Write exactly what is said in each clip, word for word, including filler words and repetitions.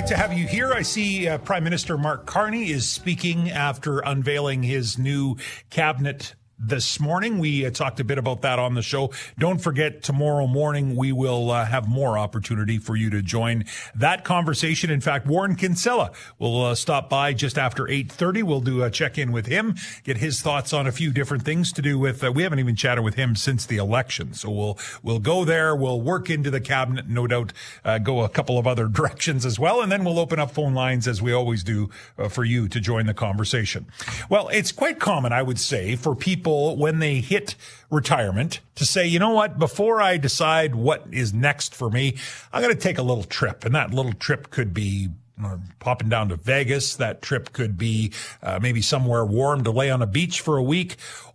to have you here. I see uh, Prime Minister Mark Carney is speaking after unveiling his new cabinet this morning. We uh, talked a bit about that on the show. Don't forget, tomorrow morning we will uh, have more opportunity for you to join that conversation. In fact, Warren Kinsella will uh, stop by just after eight thirty. We'll do a check-in with him, get his thoughts on a few different things to do with, uh, we haven't even chatted with him since the election. So we'll, we'll go there. We'll work into the cabinet, no doubt, uh, go a couple of other directions as well. And then we'll open up phone lines as we always do uh, for you to join the conversation. Well, it's quite common, I would say, for people when they hit retirement to say, you know what, before I decide what is next for me, I'm going to take a little trip. And that little trip could be uh, popping down to Vegas. That trip could be uh, maybe somewhere warm to lay on a beach for a week.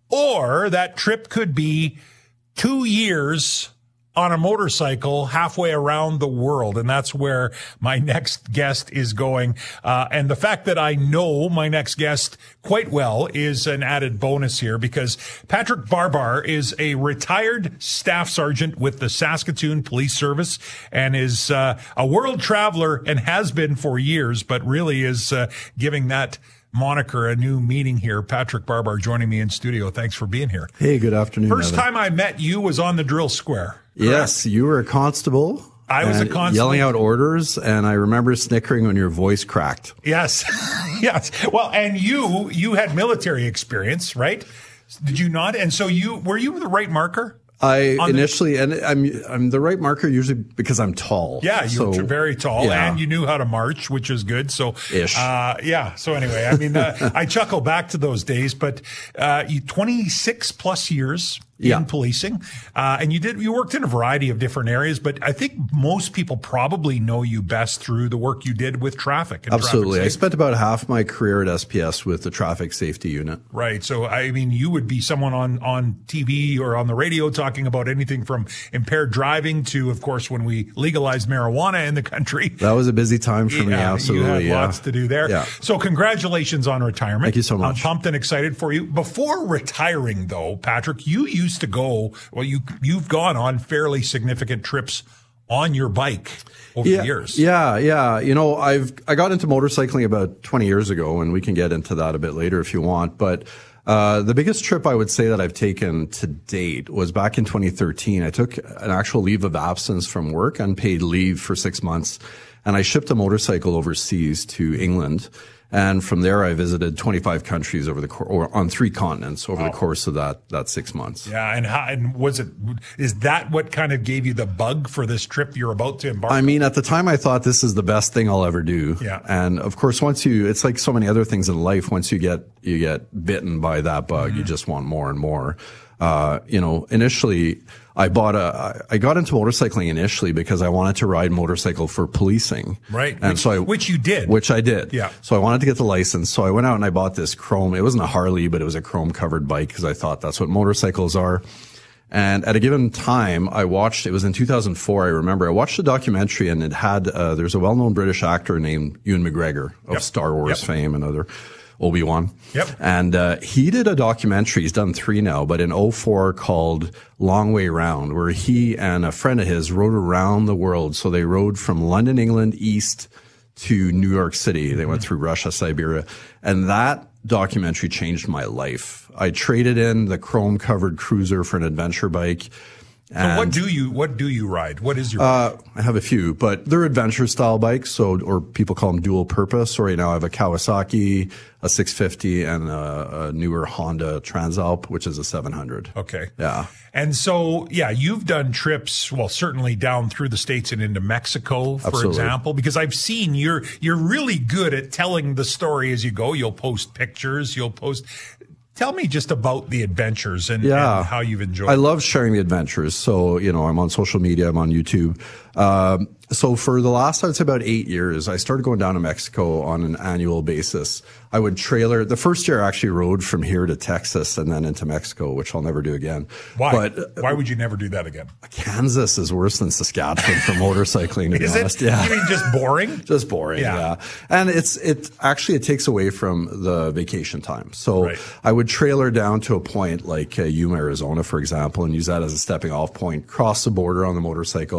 Or that trip could be two years on a motorcycle halfway around the world. And that's where my next guest is going. Uh, and the fact that I know my next guest quite well is an added bonus here, because Patrick Barbar is a retired staff sergeant with the Saskatoon Police Service and is uh, a world traveler and has been for years, but really is uh, giving that moniker a new meaning here. Patrick Barbar joining me in studio. Thanks for being here. Hey, good afternoon. First Evan. time I met you was on the drill square. Correct? Yes, you were a constable. I was a constable. Yelling out orders, and I remember snickering when your voice cracked. Yes. Yes. Well, and you, you had military experience, right? Did you not? And so you, were you the right marker? I On initially, the, and I'm I'm the right marker usually because I'm tall. Yeah, you're so, very tall, yeah. and you knew how to march, which is good. So, Ish. Uh, yeah. So anyway, I mean, uh, I chuckle back to those days, but uh, you twenty-six plus years yeah. in policing, uh, and you did you worked in a variety of different areas, but I think most people probably know you best through the work you did with traffic. And Absolutely, traffic I spent about half my career at S P S with the traffic safety unit. Right. So, I mean, you would be someone on, on T V or on the radio talking about anything from impaired driving to, of course, when we legalized marijuana in the country. That was a busy time for yeah, me, absolutely. You had yeah. lots to do there. Yeah. So congratulations on retirement. Thank you so much. I'm pumped and excited for you. Before retiring, though, Patrick, you used to go, well, you, you've gone on fairly significant trips on your bike over yeah, the years. Yeah, yeah. You know, I've I got into motorcycling about twenty years ago, and we can get into that a bit later if you want. But uh, the biggest trip I would say that I've taken to date was back in twenty thirteen. I took an actual leave of absence from work, unpaid leave for six months, and I shipped a motorcycle overseas to England. And from there, I visited twenty-five countries over the cor- or on three continents over wow. the course of that that six months. Yeah, and how, and was it? Is that what kind of gave you the bug for this trip you're about to embark on? I mean, at the time, I thought this is the best thing I'll ever do. Yeah. And of course, once you, it's like so many other things in life. Once you get you get bitten by that bug, mm-hmm. you just want more and more. Uh, you know, initially, I bought a, I got into motorcycling initially because I wanted to ride motorcycle for policing. Right. And which, so I, which you did. Which I did. Yeah. So I wanted to get the license. So I went out and I bought this chrome. It wasn't a Harley, but it was a chrome covered bike because I thought that's what motorcycles are. And at a given time, I watched, it was in two thousand four, I remember, I watched a documentary and it had, uh, there's a well-known British actor named Ewan McGregor of yep. Star Wars yep. fame and other. Obi-Wan. Yep. And uh, he did a documentary, he's done three now, but in oh four called Long Way Round, where he and a friend of his rode around the world. So they rode from London, England, east to New York City. They mm-hmm. went through Russia, Siberia. And that documentary changed my life. I traded in the chrome-covered cruiser for an adventure bike. So what do you what do you ride? What is your uh, I have a few, but they're adventure style bikes, so or people call them dual purpose. So right now I have a Kawasaki, a six fifty, and a, a newer Honda Transalp, which is a seven hundred. Okay. Yeah. And so, yeah, you've done trips, well, certainly down through the States and into Mexico, for Absolutely. example, because I've seen you're you're really good at telling the story as you go. You'll post pictures, you'll post. Tell me just about the adventures and, yeah. and how you've enjoyed I them. love sharing the adventures. So, you know, I'm on social media, I'm on YouTube. Um, so for the last, I'd say about eight years, I started going down to Mexico on an annual basis. I would trailer, the first year I actually rode from here to Texas and then into Mexico, which I'll never do again. Why? But, Why would you never do that again? Kansas is worse than Saskatchewan for motorcycling, to be is honest. It? Yeah. You mean just boring? Just boring, yeah. yeah. And it's, it actually, it takes away from the vacation time. So right. I would trailer down to a point like uh, Yuma, Arizona, for example, and use that as a stepping off point, cross the border on the motorcycle.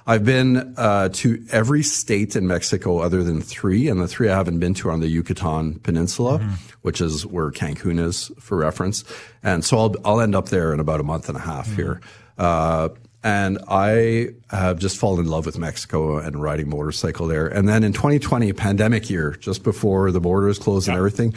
I've been uh, to every state in Mexico other than three, and the three I haven't been to are on the Yucatan Peninsula, mm-hmm. which is where Cancun is, for reference. And so I'll I'll end up there in about a month and a half mm-hmm. here. Uh, and I have just fallen in love with Mexico and riding motorcycle there. And then in twenty twenty, pandemic year, just before the borders closed yeah. and everything,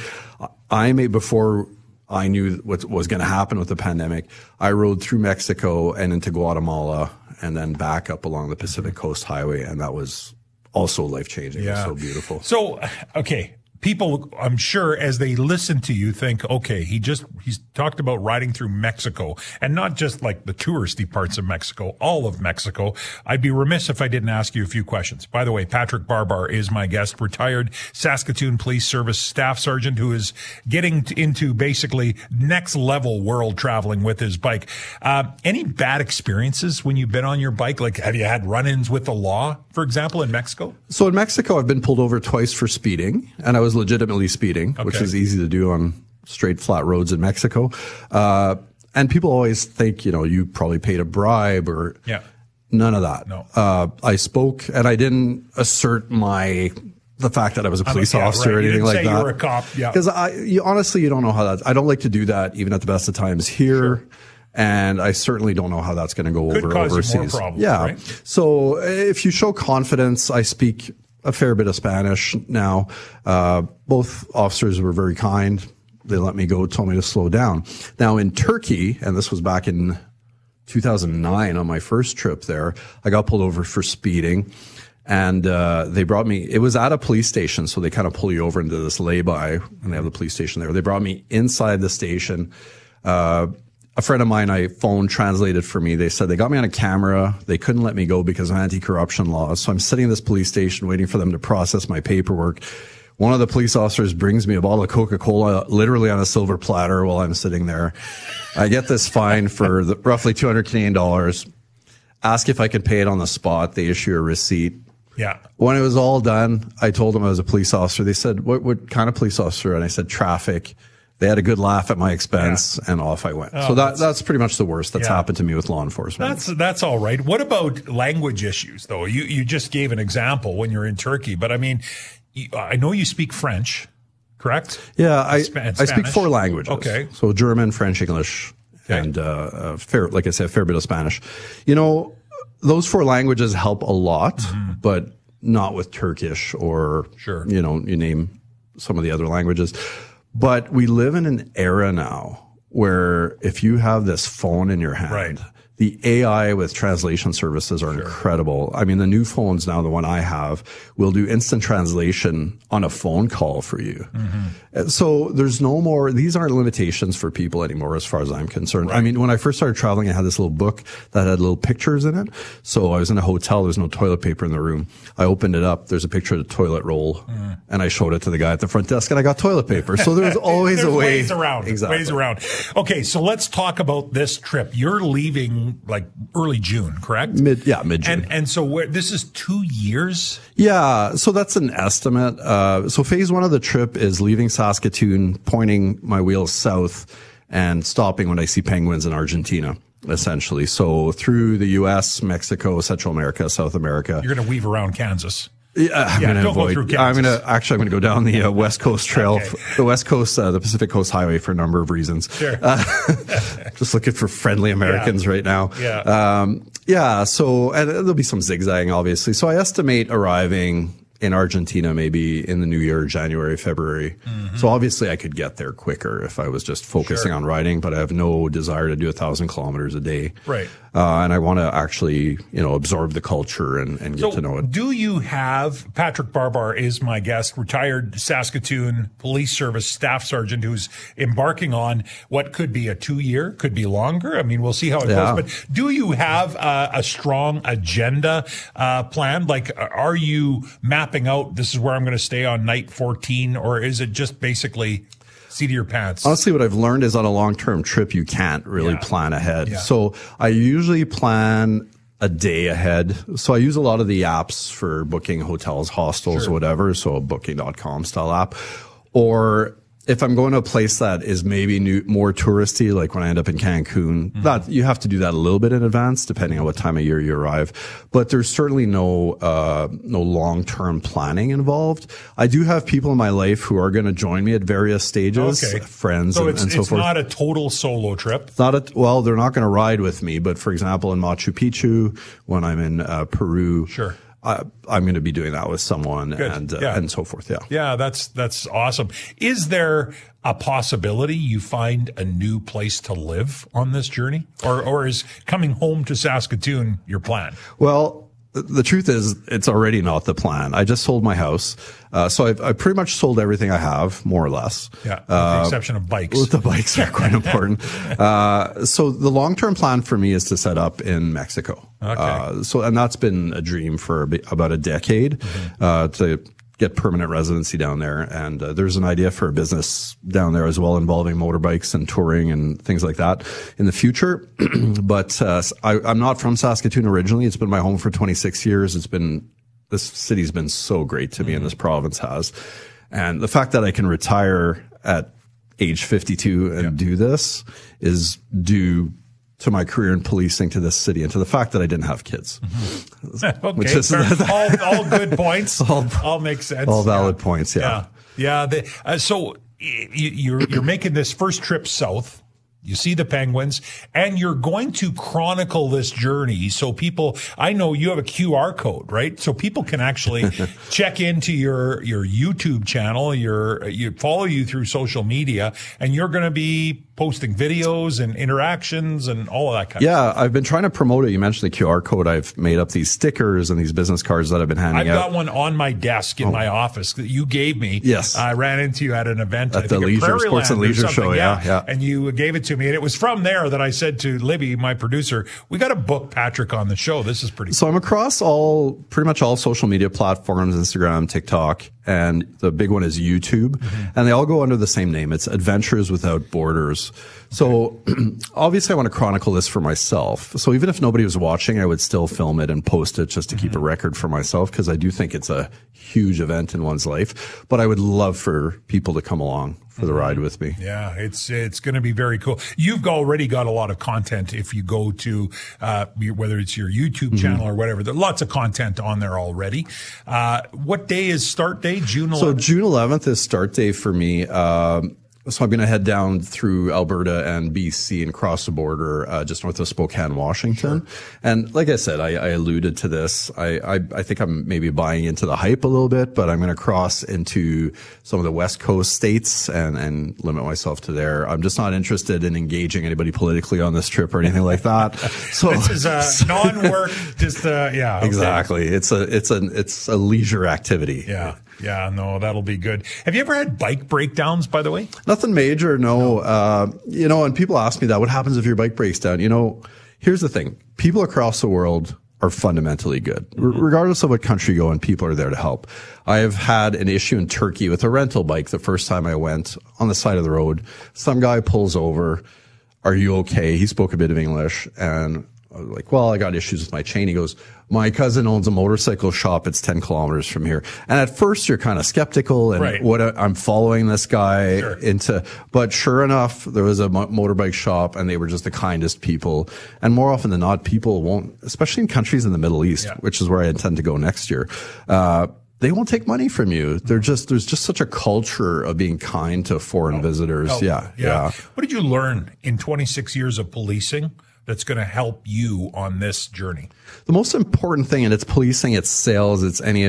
I made before. I knew what was going to happen with the pandemic. I rode through Mexico and into Guatemala and then back up along the Pacific Coast Highway. And that was also life-changing. Yeah. It was so beautiful. So, okay. People, I'm sure, as they listen to you, think, okay, he just, he's talked about riding through Mexico, and not just like the touristy parts of Mexico, all of Mexico. I'd be remiss if I didn't ask you a few questions. By the way, Patrick Barbar is my guest, retired Saskatoon Police Service Staff Sergeant who is getting t- into basically next level world traveling with his bike. Uh, any bad experiences when you've been on your bike? Like, have you had run-ins with the law, for example, in Mexico? So in Mexico, I've been pulled over twice for speeding, and I was legitimately speeding, okay. which is easy to do on straight flat roads in Mexico. Uh, and people always think, you know, you probably paid a bribe or yeah. none of that. No. Uh, I spoke and I didn't assert my, the fact that I was a police yeah, officer right. or anything like say that. You were a cop. Yeah. Because I, you, honestly, you don't know how that, I don't like to do that even at the best of times here. Sure. And I certainly don't know how that's going to go Could over cause overseas. You more problems, yeah. Right? So if you show confidence, I speak a fair bit of Spanish now. Uh, both officers were very kind. They let me go, told me to slow down. Now in Turkey, and this was back in two thousand nine on my first trip there, I got pulled over for speeding. And uh, they brought me, it was at a police station, so they kind of pull you over into this lay-by, and they have the police station there. They brought me inside the station. Uh, A friend of mine, I phoned, translated for me. They said they got me on a camera. They couldn't let me go because of anti-corruption laws. So I'm sitting in this police station waiting for them to process my paperwork. One of the police officers brings me a bottle of Coca-Cola literally on a silver platter while I'm sitting there. I get this fine for the, roughly two hundred Canadian dollars. Ask if I could pay it on the spot. They issue a receipt. Yeah. When it was all done, I told them I was a police officer. They said, what, what kind of police officer? And I said, traffic. They had a good laugh at my expense, yeah. and off I went. Oh, so that that's, that's pretty much the worst that's yeah. happened to me with law enforcement. That's that's all right. What about language issues, though? You you just gave an example when you're in Turkey, but I mean, you, I know you speak French, correct? Yeah, I I speak four languages. Okay, so German, French, English, okay. and uh, a fair, like I said, a fair bit of Spanish. You know, those four languages help a lot, mm-hmm. but not with Turkish or sure. you know, you name some of the other languages. But we live in an era now where if you have this phone in your hand, right. the A I with translation services are sure. incredible. I mean, the new phones now, the one I have, will do instant translation on a phone call for you. Mm-hmm. So there's no more, these aren't limitations for people anymore as far as I'm concerned. Right. I mean, when I first started traveling, I had this little book that had little pictures in it. So I was in a hotel, there was no toilet paper in the room. I opened it up, there's a picture of the toilet roll, mm. and I showed it to the guy at the front desk, and I got toilet paper. So there's always there's a way. ways around. Exactly. Ways around. Okay, so let's talk about this trip. You're leaving like early June, correct? Mid, yeah, mid June. And, and so where, this is two years? Yeah, so that's an estimate. Uh, so phase one of the trip is leaving Saskatoon, pointing my wheels south, and stopping when I see penguins in Argentina, essentially. So through the U S, Mexico, Central America, South America. You're going to weave around Kansas. Yeah, I'm yeah, going to avoid. Go I'm going to actually. I'm going to go down the uh, West Coast Trail, okay. the West Coast, uh, the Pacific Coast Highway for a number of reasons. Sure. Uh, just looking for friendly Americans yeah. right now. Yeah. Um, yeah. So, and there'll be some zigzagging, obviously. So I estimate arriving in Argentina maybe in the new year, January, February. Mm-hmm. So obviously I could get there quicker if I was just focusing sure. on riding, but I have no desire to do a thousand kilometers a day. Right. Uh, and I want to actually, you know, absorb the culture and, and get so to know it. Do you have, Patrick Barbar is my guest, retired Saskatoon Police Service Staff Sergeant who's embarking on what could be a two-year, could be longer. I mean, we'll see how it yeah. goes. But do you have uh, a strong agenda uh, planned? Like, are you mapping out, this is where I'm going to stay on night fourteen, or is it just basically seat of your pants? Honestly, what I've learned is on a long-term trip, you can't really yeah. plan ahead. Yeah. So I usually plan a day ahead. So I use a lot of the apps for booking hotels, hostels, sure. or whatever. So a booking dot com style app. Or if I'm going to a place that is maybe new, more touristy, like when I end up in Cancun, mm-hmm. that you have to do that a little bit in advance, depending on what time of year you arrive. But there's certainly no uh, no long-term planning involved. I do have people in my life who are going to join me at various stages, okay. friends so and, it's, and so it's forth. It's not a total solo trip. It's not a, well, they're not going to ride with me, but for example, in Machu Picchu, when I'm in uh, Peru, sure. I, I'm going to be doing that with someone and uh, yeah. and so forth. Yeah. Yeah, that's that's awesome. Is there a possibility you find a new place to live on this journey, or or is coming home to Saskatoon your plan? Well, the truth is, it's already not the plan. I just sold my house. Uh, so I've, I've pretty much sold everything I have, more or less. Yeah, with uh, the exception of bikes. Well, the bikes are quite important. Uh, so the long-term plan for me is to set up in Mexico. Okay. Uh, so, and that's been a dream for a bit, about a decade, mm-hmm. uh, to get permanent residency down there. And uh, there's an idea for a business down there as well, involving motorbikes and touring and things like that in the future. But uh, I, I'm not from Saskatoon originally. It's been my home for twenty-six years. It's been, this city's been so great to me, mm-hmm. and this province has. And the fact that I can retire at age fifty-two and yeah. do this is due to my career in policing, to this city, and to the fact that I didn't have kids. Mm-hmm. Okay, which is all, all good points. all, all makes sense. All valid yeah. points. Yeah, yeah. yeah the, uh, so you, you're you're making this first trip south. You see the penguins, and you're going to chronicle this journey. So people, I know you have a Q R code, right? So people can actually check into your, your YouTube channel, your, you follow you through social media, and you're going to be posting videos and interactions and all of that kind yeah, of stuff. Yeah, I've been trying to promote it. You mentioned the Q R code. I've made up these stickers and these business cards that I've been handing I've out. I've got one on my desk in oh. my office that you gave me. Yes. I ran into you at an event. At I the think Leisure, at Sports and Leisure Show. Yeah, yeah, yeah. And you gave it to me. And it was from there that I said to Libby, my producer, we got to book Patrick on the show. This is pretty So cool. I'm across all, pretty much all social media platforms, Instagram, TikTok, and the big one is YouTube. Mm-hmm. And they all go under the same name. It's Adventures Without Borders. So obviously I want to chronicle this for myself. So even if nobody was watching, I would still film it and post it just to mm-hmm. keep a record for myself, because I do think it's a huge event in one's life. But I would love for people to come along for the ride with me. Yeah, it's it's going to be very cool. You've already got a lot of content if you go to, uh, whether it's your YouTube channel mm-hmm. or whatever. There's lots of content on there already. Uh, what day is start day? June eleventh? So June eleventh is start day for me. Um, So I'm going to head down through Alberta and B C and cross the border uh, just north of Spokane, Washington. Sure. And like I said, I, I alluded to this. I, I, I think I'm maybe buying into the hype a little bit, but I'm going to cross into some of the West Coast states and, and limit myself to there. I'm just not interested in engaging anybody politically on this trip or anything like that. So this is a so, non-work, just uh, yeah. Okay. Exactly. It's a it's a it's a leisure activity. Yeah. Yeah, no, that'll be good. Have you ever had bike breakdowns, by the way? Nothing major, no. no. Uh, you know, and people ask me that, what happens if your bike breaks down? You know, here's the thing. People across the world are fundamentally good. Mm-hmm. R- regardless of what country you go in, people are there to help. I have had an issue in Turkey with a rental bike the first time I went on the side of the road. Some guy pulls over. Are you okay? He spoke a bit of English, and I was like, well, I got issues with my chain. He goes, my cousin owns a motorcycle shop. It's ten kilometers from here. And at first you're kind of skeptical and right. what I'm following this guy sure. into, but sure enough, there was a mo- motorbike shop and they were just the kindest people. And more often than not, people won't, especially in countries in the Middle East, yeah. which is where I intend to go next year. Uh, they won't take money from you. They're just, there's just such a culture of being kind to foreign oh, visitors. Oh, yeah, yeah. Yeah. What did you learn in twenty-six years of policing that's going to help you on this journey? The most important thing, and it's policing, it's sales, it's any,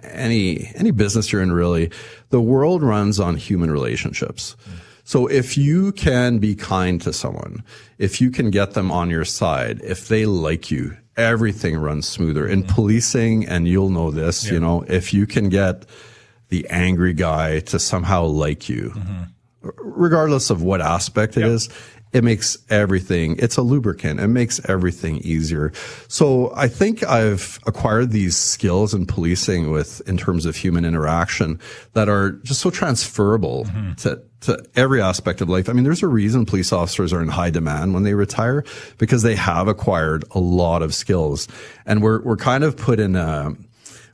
any, any business you're in really, the world runs on human relationships. Mm. So if you can be kind to someone, if you can get them on your side, if they like you, everything runs smoother. In mm. policing, and you'll know this, yeah. you know, if you can get the angry guy to somehow like you, mm-hmm. regardless of what aspect it yep. is, it makes everything, it's a lubricant. It makes everything easier. So I think I've acquired these skills in policing with, in terms of human interaction, that are just so transferable mm-hmm. to, to every aspect of life. I mean, there's a reason police officers are in high demand when they retire, because they have acquired a lot of skills. And we're, we're kind of put in a,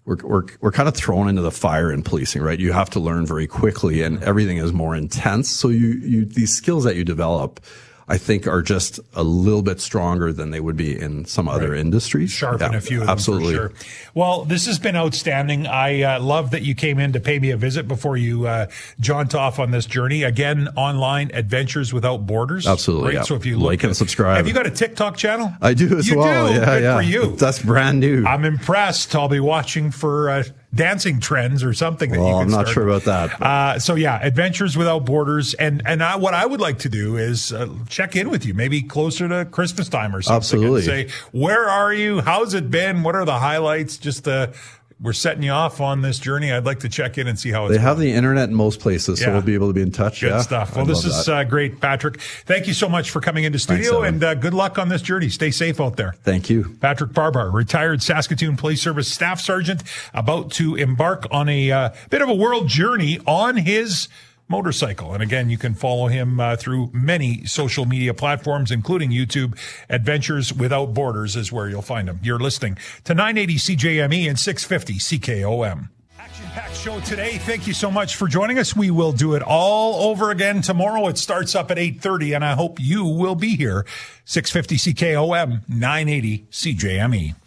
we're, we're, we're kind of thrown into the fire in policing, right? You have to learn very quickly and everything is more intense. So you, you, these skills that you develop, I think, are just a little bit stronger than they would be in some right. other industries. Sharpen yeah, a few of them, absolutely. for sure. Well, this has been outstanding. I uh, love that you came in to pay me a visit before you uh, jaunt off on this journey. Again, online, Adventures Without Borders. Absolutely. Right? Yeah. So if you look, like and subscribe. Have you got a TikTok channel? I do as you well. Do? Yeah, Good yeah. for you. That's brand new. I'm impressed. I'll be watching for uh, dancing trends or something that well, you can I'm not start. sure about that. Uh, so yeah, Adventures Without Borders. And, and I, what I would like to do is uh, check in with you, maybe closer to Christmas time or something. Absolutely. And say, where are you? How's it been? What are the highlights? Just, uh, we're setting you off on this journey. I'd like to check in and see how it's They going. have the internet in most places, so Yeah. we'll be able to be in touch. Good yeah. stuff. Well, I this love is that. uh, great, Patrick. Thank you so much for coming into Thanks, studio, Evan. and uh, good luck on this journey. Stay safe out there. Thank you. Patrick Barbar, retired Saskatoon Police Service Staff Sergeant, about to embark on a uh, bit of a world journey on his motorcycle. And again, you can follow him uh, through many social media platforms, including YouTube. Adventures Without Borders is where you'll find him. You're listening to nine eighty C J M E and six fifty C K O M. Action-packed show today. Thank you so much for joining us. We will do it all over again tomorrow. It starts up at eight thirty, and I hope you will be here. six fifty C K O M, nine eighty C J M E.